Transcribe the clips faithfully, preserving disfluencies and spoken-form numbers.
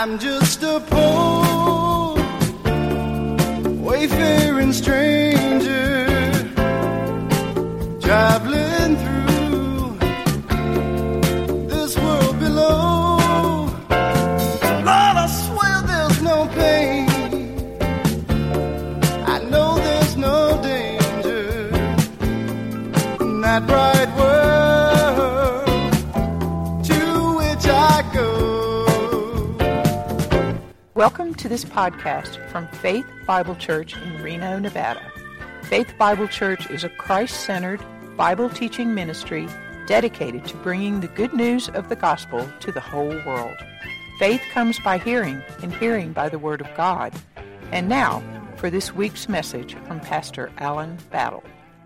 I'm just a poor, wayfaring stranger, traveling through this world below. Lord, I swear there's no pain, I know there's no danger in that bright world to which I go. Welcome to this podcast from Faith Bible Church in Reno, Nevada. Faith Bible Church is a Christ-centered, Bible-teaching ministry dedicated to bringing the good news of the gospel to the whole world. Faith comes by hearing, and hearing by the Word of God. And now, for this week's message from Pastor Alan Battle.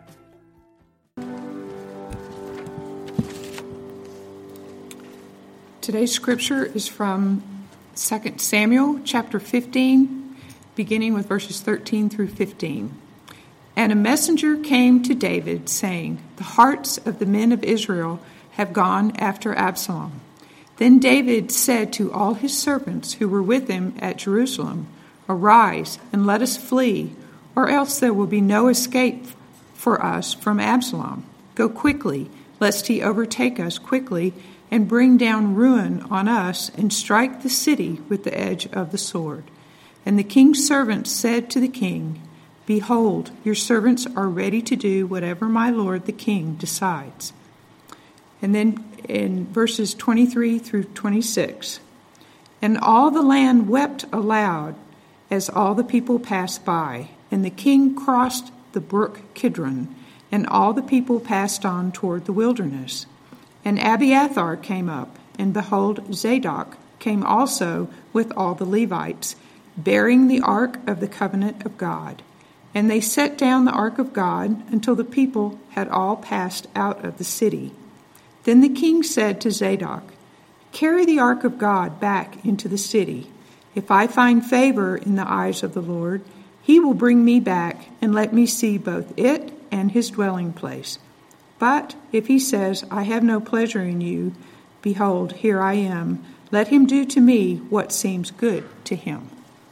Today's scripture is from Second Samuel chapter fifteen, beginning with verses thirteen through fifteen. And a messenger came to David, saying, "The hearts of the men of Israel have gone after Absalom." Then David said to all his servants who were with him at Jerusalem, "Arise, and let us flee, or else there will be no escape for us from Absalom. Go quickly, lest he overtake us quickly, and bring down ruin on us, and strike the city with the edge of the sword." And the king's servants said to the king, "Behold, your servants are ready to do whatever my lord the king decides." And then in verses twenty-three through twenty-six, "And all the land wept aloud as all the people passed by, and the king crossed the brook Kidron, and all the people passed on toward the wilderness. And Abiathar came up, and behold, Zadok came also with all the Levites, bearing the ark of the covenant of God. And they set down the ark of God until the people had all passed out of the city. Then the king said to Zadok, "Carry the ark of God back into the city. If I find favor in the eyes of the Lord, he will bring me back and let me see both it and his dwelling place. But if he says, I have no pleasure in you, behold, here I am. Let him do to me what seems good to him."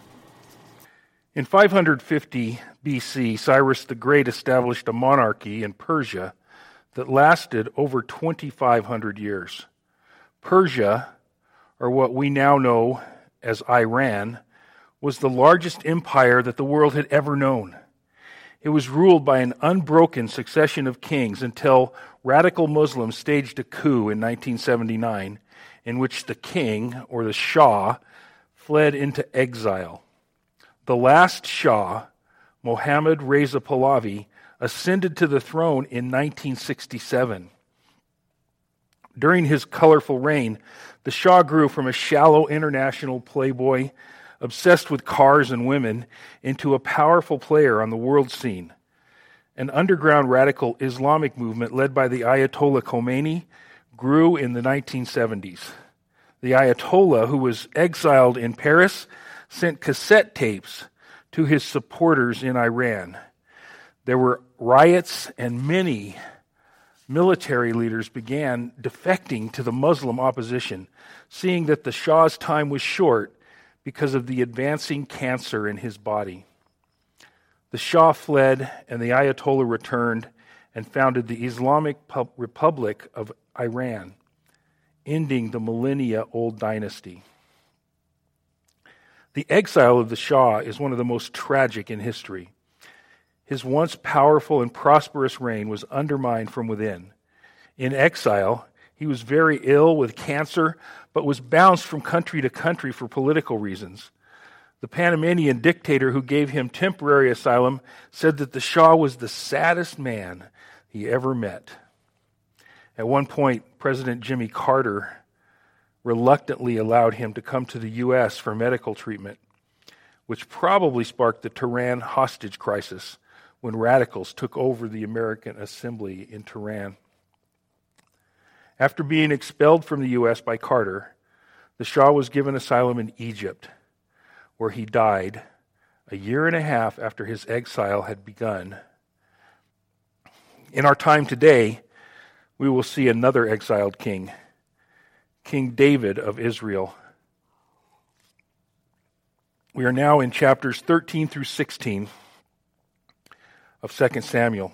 In five hundred fifty B C, Cyrus the Great established a monarchy in Persia that lasted over twenty-five hundred years. Persia, or what we now know as Iran, was the largest empire that the world had ever known. It was ruled by an unbroken succession of kings until radical Muslims staged a coup in nineteen seventy-nine, in which the king, or the Shah, fled into exile. The last Shah, Mohammad Reza Pahlavi, ascended to the throne in nineteen sixty-seven. During his colorful reign, the Shah grew from a shallow international playboy obsessed with cars and women, into a powerful player on the world scene. An underground radical Islamic movement led by the Ayatollah Khomeini grew in the nineteen seventies. The Ayatollah, who was exiled in Paris, sent cassette tapes to his supporters in Iran. There were riots, and many military leaders began defecting to the Muslim opposition, seeing that the Shah's time was short because of the advancing cancer in his body. The Shah fled, and the Ayatollah returned and founded the Islamic Republic of Iran, ending the millennia-old dynasty. The exile of the Shah is one of the most tragic in history. His once powerful and prosperous reign was undermined from within. In exile, he was very ill with cancer, but was bounced from country to country for political reasons. The Panamanian dictator who gave him temporary asylum said that the Shah was the saddest man he ever met. At one point, President Jimmy Carter reluctantly allowed him to come to the U S for medical treatment, which probably sparked the Tehran hostage crisis when radicals took over the American Assembly in Tehran. After being expelled from the U S by Carter, the Shah was given asylum in Egypt, where he died a year and a half after his exile had begun. In our time today, we will see another exiled king, King David of Israel. We are now in chapters thirteen through sixteen of Second Samuel.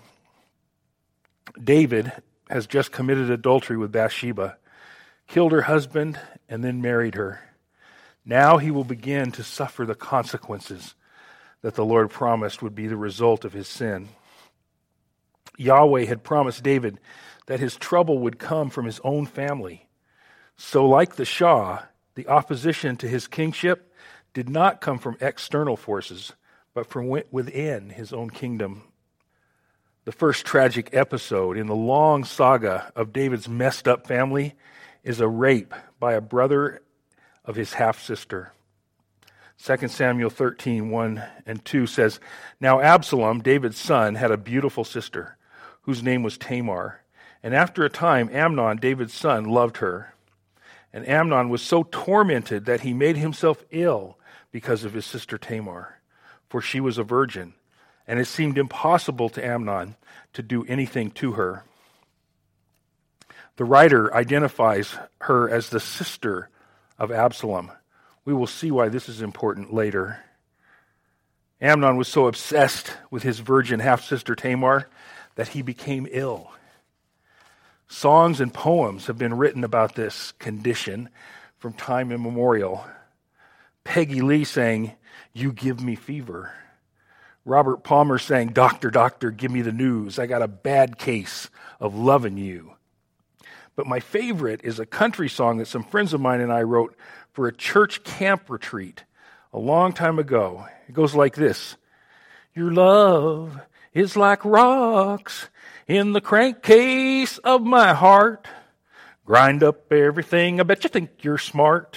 David has just committed adultery with Bathsheba, killed her husband, and then married her. Now he will begin to suffer the consequences that the Lord promised would be the result of his sin. Yahweh had promised David that his trouble would come from his own family. So like the Shah, the opposition to his kingship did not come from external forces, but from within his own kingdom. The first tragic episode in the long saga of David's messed up family is a rape by a brother of his half-sister. Second Samuel thirteen, one and two says, Now Absalom, David's son, had a beautiful sister, whose name was Tamar. And after a time, Amnon, David's son, loved her. And Amnon was so tormented that he made himself ill because of his sister Tamar, for she was a virgin, and it seemed impossible to Amnon to do anything to her. The writer identifies her as the sister of Absalom. We will see why this is important later. Amnon was so obsessed with his virgin half-sister Tamar that he became ill. Songs and poems have been written about this condition from time immemorial. Peggy Lee sang, You Give Me Fever. Robert Palmer sang, Doctor, doctor, give me the news. I got a bad case of loving you. But my favorite is a country song that some friends of mine and I wrote for a church camp retreat a long time ago. It goes like this. Your love is like rocks in the crankcase of my heart. Grind up everything. I bet you think you're smart.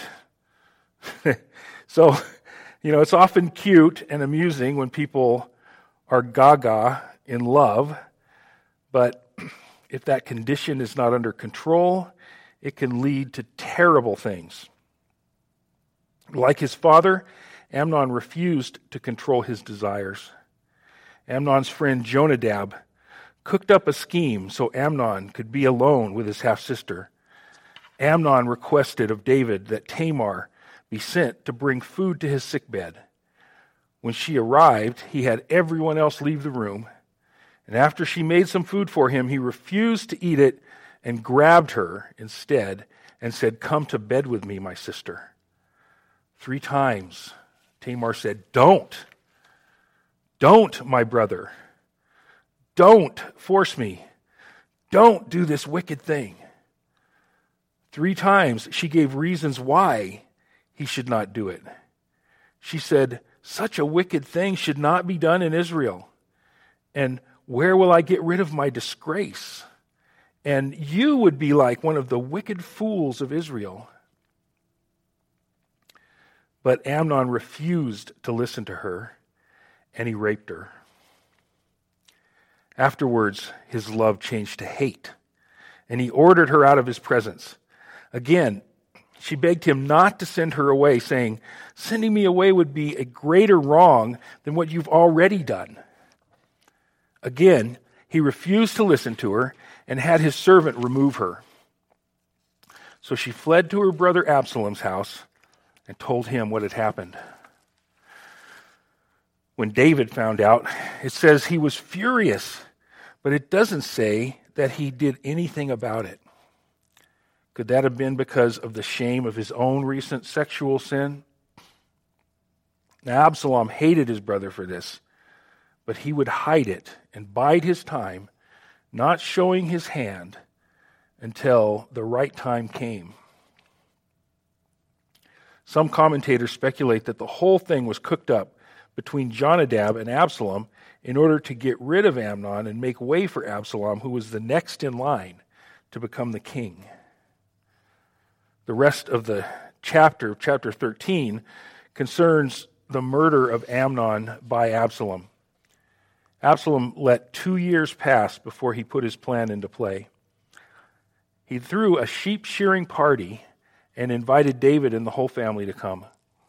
So, you know, it's often cute and amusing when people are gaga in love, but if that condition is not under control, it can lead to terrible things. Like his father, Amnon refused to control his desires. Amnon's friend Jonadab cooked up a scheme so Amnon could be alone with his half-sister. Amnon requested of David that Tamar be sent to bring food to his sickbed. When she arrived, he had everyone else leave the room, and after she made some food for him, he refused to eat it and grabbed her instead and said, Come to bed with me, my sister. Three times, Tamar said, Don't. Don't, my brother. Don't force me. Don't do this wicked thing. Three times she gave reasons why he should not do it. She said, Such a wicked thing should not be done in Israel. And where will I get rid of my disgrace? And you would be like one of the wicked fools of Israel. But Amnon refused to listen to her, and he raped her. Afterwards, his love changed to hate, and he ordered her out of his presence. Again, she begged him not to send her away, saying, Sending me away would be a greater wrong than what you've already done. Again, he refused to listen to her and had his servant remove her. So she fled to her brother Absalom's house and told him what had happened. When David found out, it says he was furious, but it doesn't say that he did anything about it. Could that have been because of the shame of his own recent sexual sin? Now, Absalom hated his brother for this, but he would hide it and bide his time, not showing his hand until the right time came. Some commentators speculate that the whole thing was cooked up between Jonadab and Absalom in order to get rid of Amnon and make way for Absalom, who was the next in line to become the king. The rest of the chapter, chapter thirteen, concerns the murder of Amnon by Absalom. Absalom let two years pass before he put his plan into play. He threw a sheep shearing party and invited David and the whole family to come.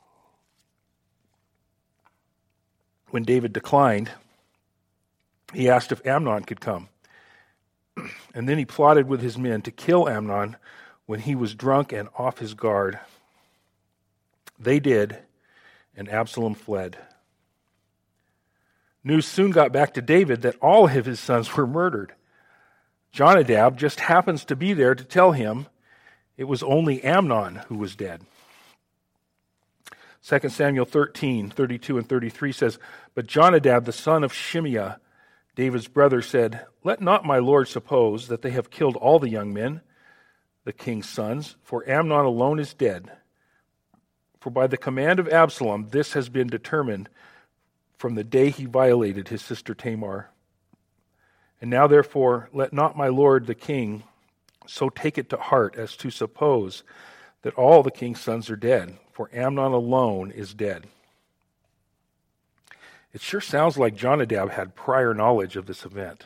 When David declined, he asked if Amnon could come. And then he plotted with his men to kill Amnon when he was drunk and off his guard. They did, and Absalom fled. News soon got back to David that all of his sons were murdered. Jonadab just happens to be there to tell him it was only Amnon who was dead. Second Samuel thirteen, thirty-two and thirty-three says, "But Jonadab, the son of Shimeah, David's brother, said, 'Let not my lord suppose that they have killed all the young men, the king's sons, for Amnon alone is dead. For by the command of Absalom this has been determined from the day he violated his sister Tamar. And now therefore let not my lord the king so take it to heart as to suppose that all the king's sons are dead, for Amnon alone is dead.'" It sure sounds like Jonadab had prior knowledge of this event.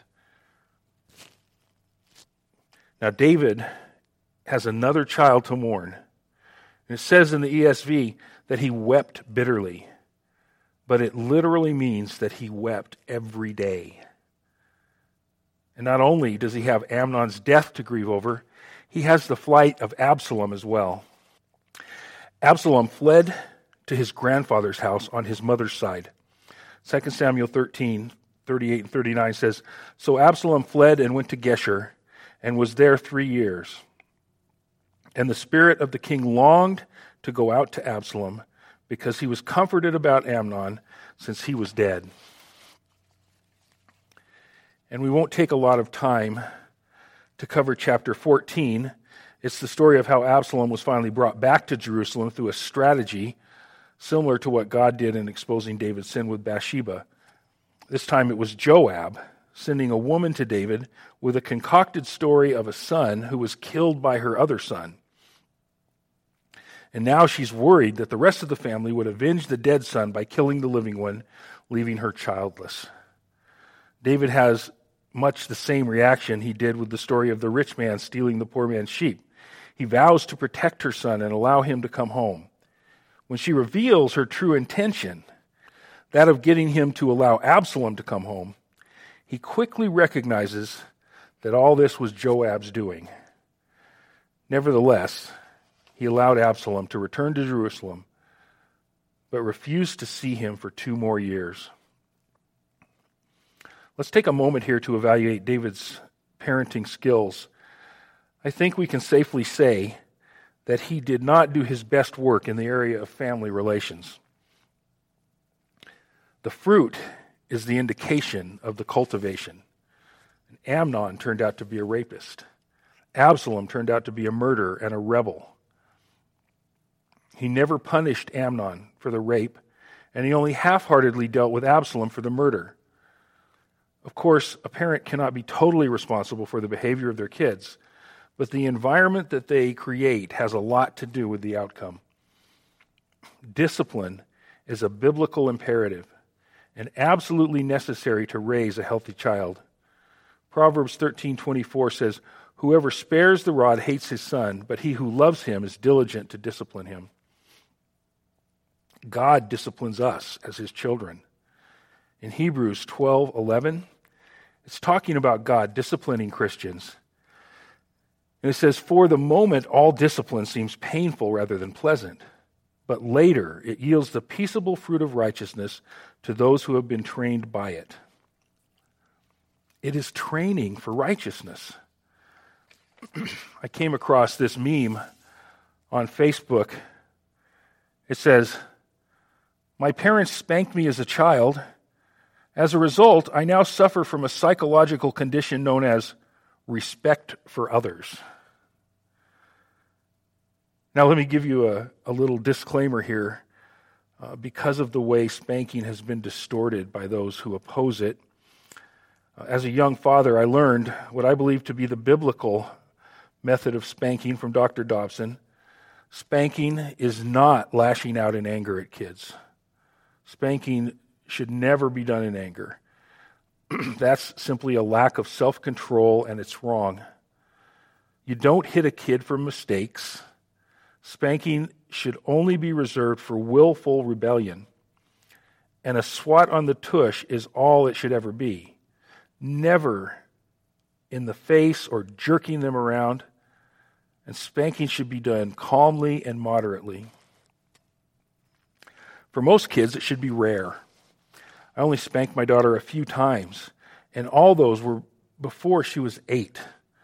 Now David has another child to mourn. And it says in the E S V that he wept bitterly, but it literally means that he wept every day. And not only does he have Amnon's death to grieve over, he has the flight of Absalom as well. Absalom fled to his grandfather's house on his mother's side. Second Samuel thirteen, thirty-eight and thirty-nine says, "So Absalom fled and went to Geshur, and was there three years. And the spirit of the king longed to go out to Absalom, because he was comforted about Amnon, since he was dead." And we won't take a lot of time to cover chapter fourteen. It's the story of how Absalom was finally brought back to Jerusalem through a strategy similar to what God did in exposing David's sin with Bathsheba. This time it was Joab sending a woman to David with a concocted story of a son who was killed by her other son. And now she's worried that the rest of the family would avenge the dead son by killing the living one, leaving her childless. David has much the same reaction he did with the story of the rich man stealing the poor man's sheep. He vows to protect her son and allow him to come home. When she reveals her true intention, that of getting him to allow Absalom to come home, he quickly recognizes that all this was Joab's doing. Nevertheless, he allowed Absalom to return to Jerusalem, but refused to see him for two more years. Let's take a moment here to evaluate David's parenting skills. I think we can safely say that he did not do his best work in the area of family relations. The fruit is the indication of the cultivation. And Amnon turned out to be a rapist. Absalom turned out to be a murderer and a rebel. He never punished Amnon for the rape, and he only half-heartedly dealt with Absalom for the murder. Of course, a parent cannot be totally responsible for the behavior of their kids, but the environment that they create has a lot to do with the outcome. Discipline is a biblical imperative and absolutely necessary to raise a healthy child. Proverbs thirteen twenty-four says, "Whoever spares the rod hates his son, but he who loves him is diligent to discipline him." God disciplines us as his children. In Hebrews twelve eleven, it's talking about God disciplining Christians. And it says, "For the moment, all discipline seems painful rather than pleasant, but later it yields the peaceable fruit of righteousness to those who have been trained by it." It is training for righteousness. I came across this meme on Facebook. It says, "My parents spanked me as a child. As a result, I now suffer from a psychological condition known as respect for others." Now let me give you a, a little disclaimer here. Uh, because of the way spanking has been distorted by those who oppose it, uh, as a young father, I learned what I believe to be the biblical method of spanking from Doctor Dobson. Spanking is not lashing out in anger at kids. Spanking should never be done in anger. That's simply a lack of self-control, and it's wrong. You don't hit a kid for mistakes. Spanking should only be reserved for willful rebellion. And a swat on the tush is all it should ever be. Never in the face or jerking them around. And spanking should be done calmly and moderately. For most kids, it should be rare. I only spanked my daughter a few times, and all those were before she was eight.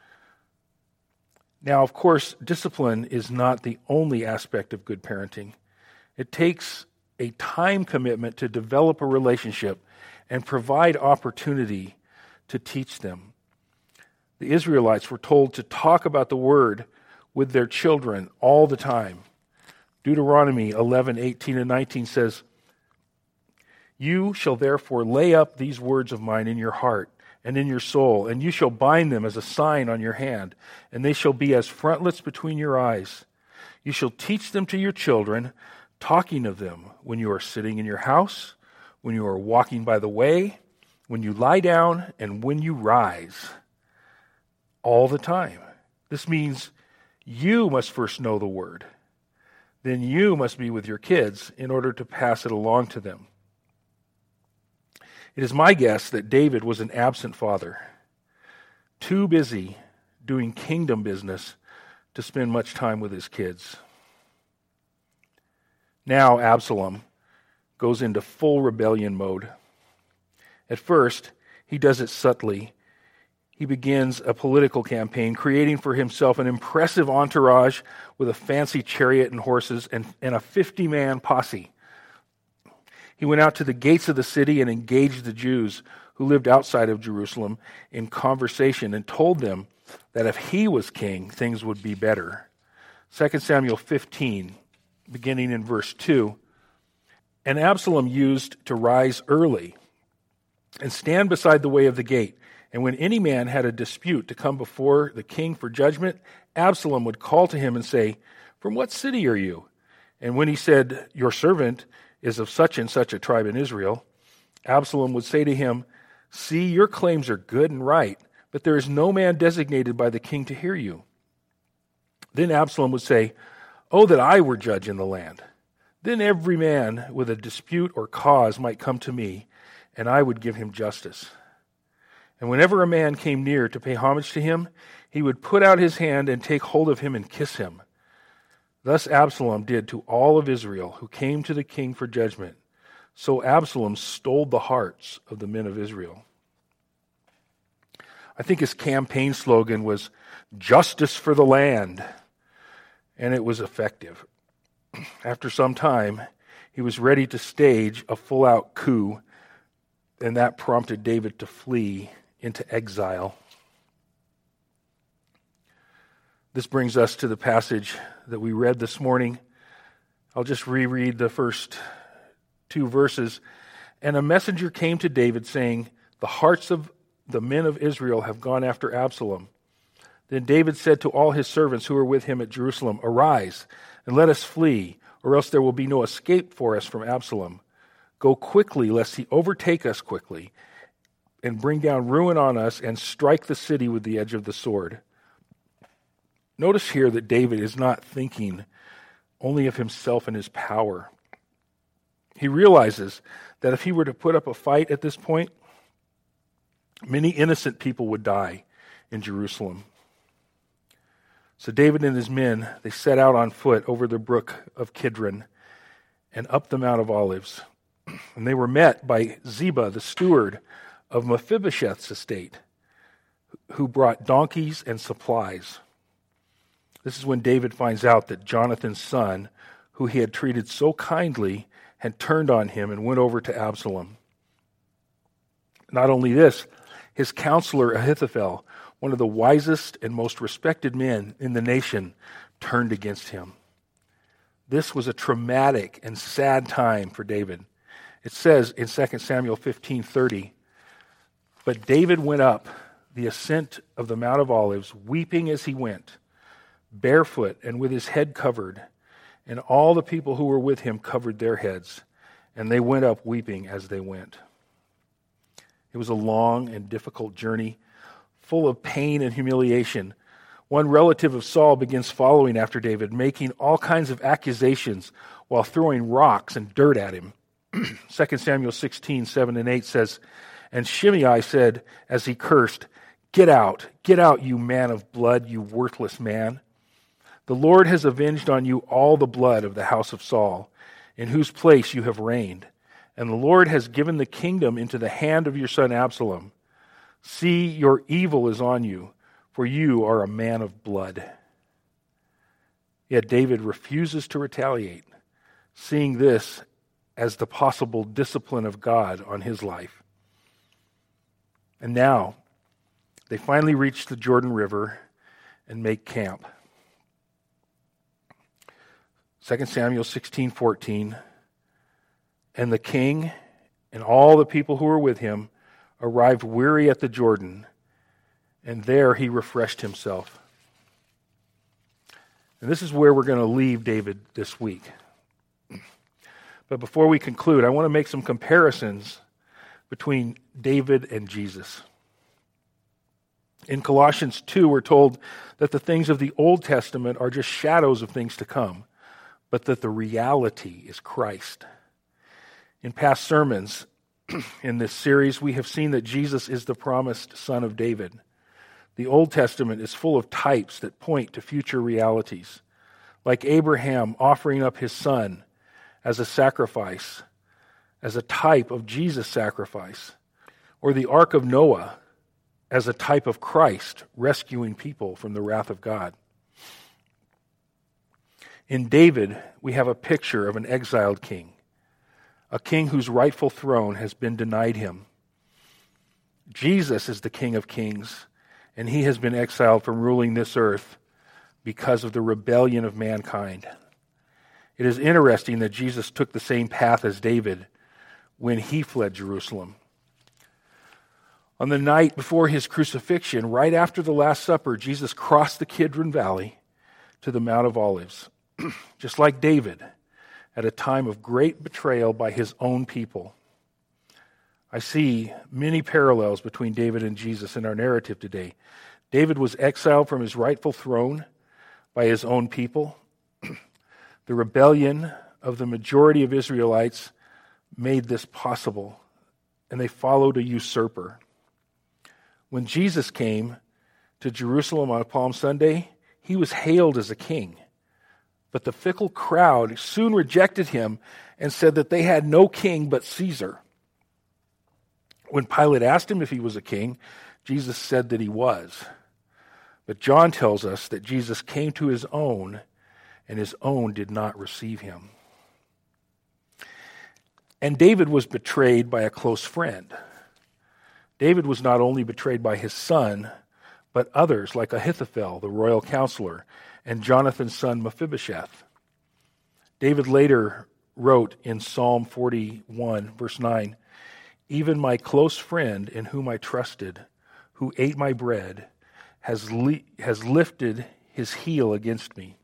Now, of course, discipline is not the only aspect of good parenting. It takes a time commitment to develop a relationship and provide opportunity to teach them. The Israelites were told to talk about the word with their children all the time. Deuteronomy eleven, eighteen, and nineteen says, "You shall therefore lay up these words of mine in your heart and in your soul, and you shall bind them as a sign on your hand, and they shall be as frontlets between your eyes. You shall teach them to your children, talking of them when you are sitting in your house, when you are walking by the way, when you lie down, and when you rise." All the time. This means you must first know the word. Then you must be with your kids in order to pass it along to them. It is my guess that David was an absent father, too busy doing kingdom business to spend much time with his kids. Now Absalom goes into full rebellion mode. At first, he does it subtly. He begins a political campaign, creating for himself an impressive entourage with a fancy chariot and horses and, and a fifty-man posse. He went out to the gates of the city and engaged the Jews who lived outside of Jerusalem in conversation and told them that if he was king, things would be better. Second Samuel fifteen, beginning in verse two, "And Absalom used to rise early and stand beside the way of the gate. And when any man had a dispute to come before the king for judgment, Absalom would call to him and say, 'From what city are you?' And when he said, 'Your servant is of such and such a tribe in Israel,' Absalom would say to him, 'See, your claims are good and right, but there is no man designated by the king to hear you.' Then Absalom would say, 'Oh, that I were judge in the land. Then every man with a dispute or cause might come to me, and I would give him justice.' And whenever a man came near to pay homage to him, he would put out his hand and take hold of him and kiss him. Thus Absalom did to all of Israel who came to the king for judgment. So Absalom stole the hearts of the men of Israel." I think his campaign slogan was "Justice for the land," and it was effective. After some time, he was ready to stage a full-out coup, and that prompted David to flee into exile. This brings us to the passage that we read this morning. I'll just reread the first two verses. "And a messenger came to David saying, 'The hearts of the men of Israel have gone after Absalom.' Then David said to all his servants who were with him at Jerusalem, 'Arise, and let us flee, or else there will be no escape for us from Absalom. Go quickly, lest he overtake us quickly, and bring down ruin on us, and strike the city with the edge of the sword.'" Notice here that David is not thinking only of himself and his power. He realizes that if he were to put up a fight at this point, many innocent people would die in Jerusalem. So David and his men, they set out on foot over the brook of Kidron and up the Mount of Olives. And they were met by Ziba, the steward of Mephibosheth's estate, who brought donkeys and supplies. This is when David finds out that Jonathan's son, who he had treated so kindly, had turned on him and went over to Absalom. Not only this, his counselor Ahithophel, one of the wisest and most respected men in the nation, turned against him. This was a traumatic and sad time for David. It says in Second Samuel fifteen thirty, "But David went up the ascent of the Mount of Olives, weeping as he went, barefoot and with his head covered, and all the people who were with him covered their heads, and they went up weeping as they went." It was a long and difficult journey, full of pain and humiliation. One relative of Saul begins following after David, making all kinds of accusations while throwing rocks and dirt at him. Second Samuel sixteen, seven and eight says, "And Shimei said, as he cursed, 'Get out, get out, you man of blood, you worthless man. The Lord has avenged on you all the blood of the house of Saul, in whose place you have reigned. And the Lord has given the kingdom into the hand of your son Absalom. See, your evil is on you, for you are a man of blood." Yet David refuses to retaliate, seeing this as the possible discipline of God on his life. And now, they finally reach the Jordan River and make camp. Second Samuel sixteen fourteen, "And the king and all the people who were with him arrived weary at the Jordan, and there he refreshed himself." And this is where we're going to leave David this week. But before we conclude, I want to make some comparisons between David and Jesus. In Colossians two, we're told that the things of the Old Testament are just shadows of things to come, but that the reality is Christ. In past sermons in this series, we have seen that Jesus is the promised Son of David. The Old Testament is full of types that point to future realities, like Abraham offering up his son as a sacrifice, as a type of Jesus' sacrifice, or the Ark of Noah as a type of Christ rescuing people from the wrath of God. In David, we have a picture of an exiled king, a king whose rightful throne has been denied him. Jesus is the King of Kings, and he has been exiled from ruling this earth because of the rebellion of mankind. It is interesting that Jesus took the same path as David when he fled Jerusalem. On the night before his crucifixion, right after the Last Supper, Jesus crossed the Kidron Valley to the Mount of Olives, just like David, at a time of great betrayal by his own people. I see many parallels between David and Jesus in our narrative today. David was exiled from his rightful throne by his own people. The rebellion of the majority of Israelites made this possible, and they followed a usurper. When Jesus came to Jerusalem on Palm Sunday, he was hailed as a king. But the fickle crowd soon rejected him and said that they had no king but Caesar. When Pilate asked him if he was a king, Jesus said that he was. But John tells us that Jesus came to his own, and his own did not receive him. And David was betrayed by a close friend. David was not only betrayed by his son, but others like Ahithophel, the royal counselor, and Jonathan's son Mephibosheth. David later wrote in Psalm forty-one, verse nine, "Even my close friend in whom I trusted, who ate my bread, has, li- has lifted his heel against me."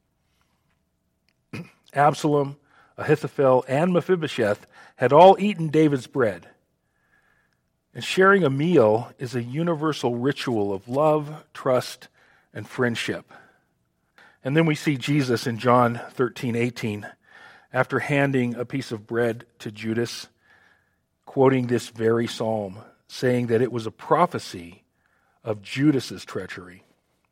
Absalom, Ahithophel, and Mephibosheth had all eaten David's bread. And sharing a meal is a universal ritual of love, trust, and friendship. And then we see Jesus in John thirteen eighteen, after handing a piece of bread to Judas, quoting this very psalm, saying that it was a prophecy of Judas's treachery.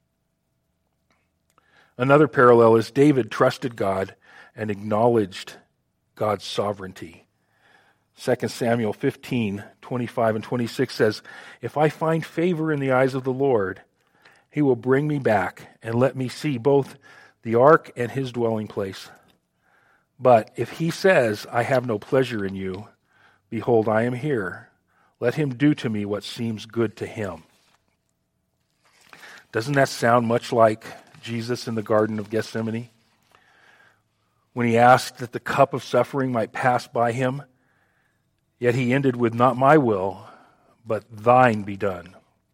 Another parallel is David trusted God and acknowledged God's sovereignty. Second Samuel fifteen, twenty-five and twenty-six says, "If I find favor in the eyes of the Lord, he will bring me back and let me see both the ark and his dwelling place. But if he says, I have no pleasure in you, behold, I am here. Let him do to me what seems good to him." Doesn't that sound much like Jesus in the Garden of Gethsemane? When he asked that the cup of suffering might pass by him, yet he ended with, "Not my will, but thine be done."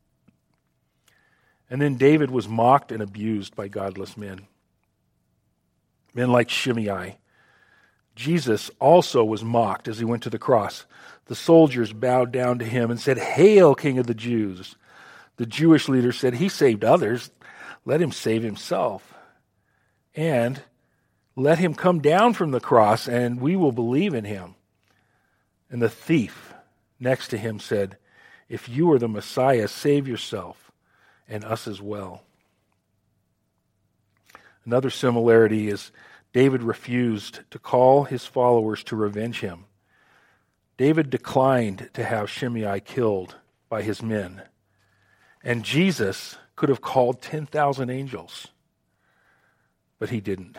And then David was mocked and abused by godless men. Men like Shimei. Jesus also was mocked as he went to the cross. The soldiers bowed down to him and said, "Hail, King of the Jews." The Jewish leaders said, "He saved others. Let him save himself. And let him come down from the cross, and we will believe in him." And the thief next to him said, "If you are the Messiah, save yourself and us as well." Another similarity is David refused to call his followers to revenge him. David declined to have Shimei killed by his men. And Jesus could have called ten thousand angels, but he didn't.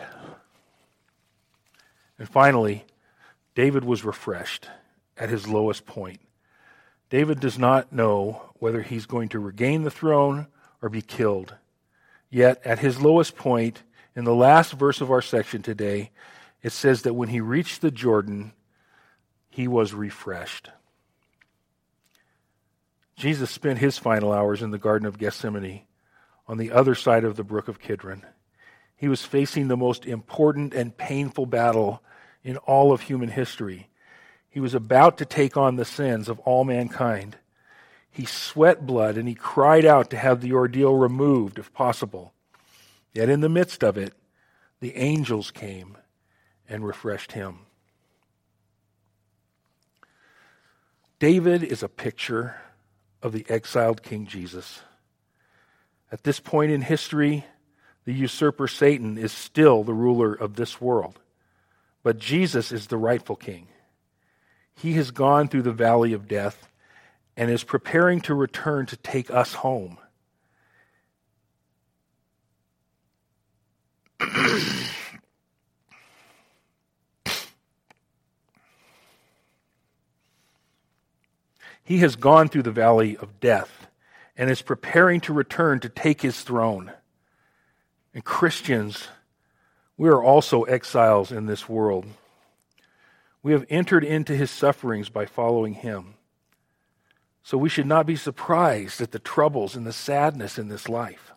And finally, David was refreshed at his lowest point. David does not know whether he's going to regain the throne or be killed. Yet, at his lowest point, in the last verse of our section today, it says that when he reached the Jordan, he was refreshed. Jesus spent his final hours in the Garden of Gethsemane on the other side of the brook of Kidron. He was facing the most important and painful battle in all of human history. He was about to take on the sins of all mankind. He sweat blood and he cried out to have the ordeal removed if possible. Yet in the midst of it, the angels came and refreshed him. David is a picture of the exiled King Jesus. At this point in history, the usurper Satan is still the ruler of this world. But Jesus is the rightful king. He has gone through the valley of death and is preparing to return to take us home. He has gone through the valley of death and is preparing to return to take his throne. And Christians, we are also exiles in this world. We have entered into his sufferings by following him. So we should not be surprised at the troubles and the sadness in this life.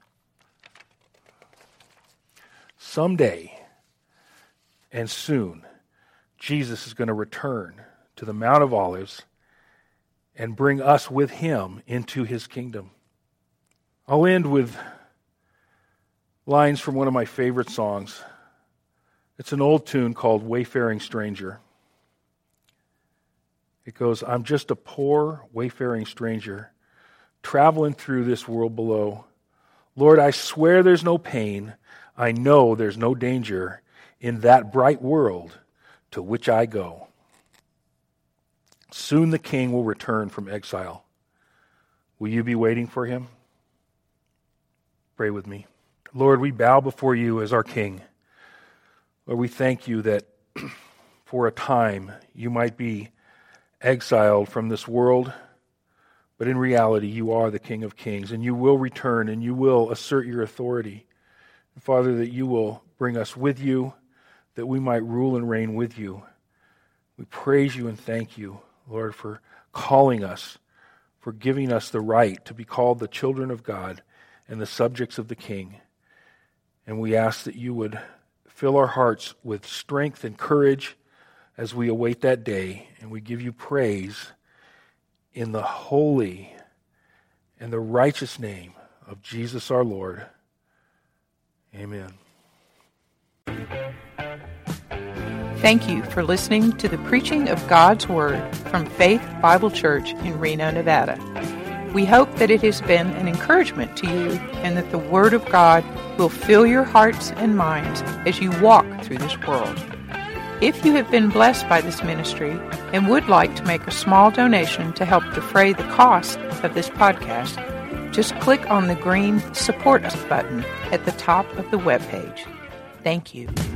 Someday, and soon, Jesus is going to return to the Mount of Olives and bring us with him into his kingdom. I'll end with lines from one of my favorite songs. It's an old tune called Wayfaring Stranger. It goes, I'm just a poor wayfaring stranger, traveling through this world below. Lord, I swear there's no pain. I know there's no danger in that bright world to which I go. Soon the King will return from exile. Will you be waiting for him? Pray with me. Lord, we bow before you as our King. Lord, we thank you that for a time you might be exiled from this world, but in reality you are the King of Kings, and you will return and you will assert your authority. And Father, that you will bring us with you, that we might rule and reign with you. We praise you and thank you, Lord, for calling us, for giving us the right to be called the children of God and the subjects of the King. And we ask that you would fill our hearts with strength and courage as we await that day, and we give you praise in the holy and the righteous name of Jesus our Lord. Amen. Thank you for listening to the preaching of God's Word from Faith Bible Church in Reno, Nevada. We hope that it has been an encouragement to you and that the Word of God will fill your hearts and minds as you walk through this world. If you have been blessed by this ministry and would like to make a small donation to help defray the cost of this podcast, just click on the green Support Us button at the top of the webpage. Thank you.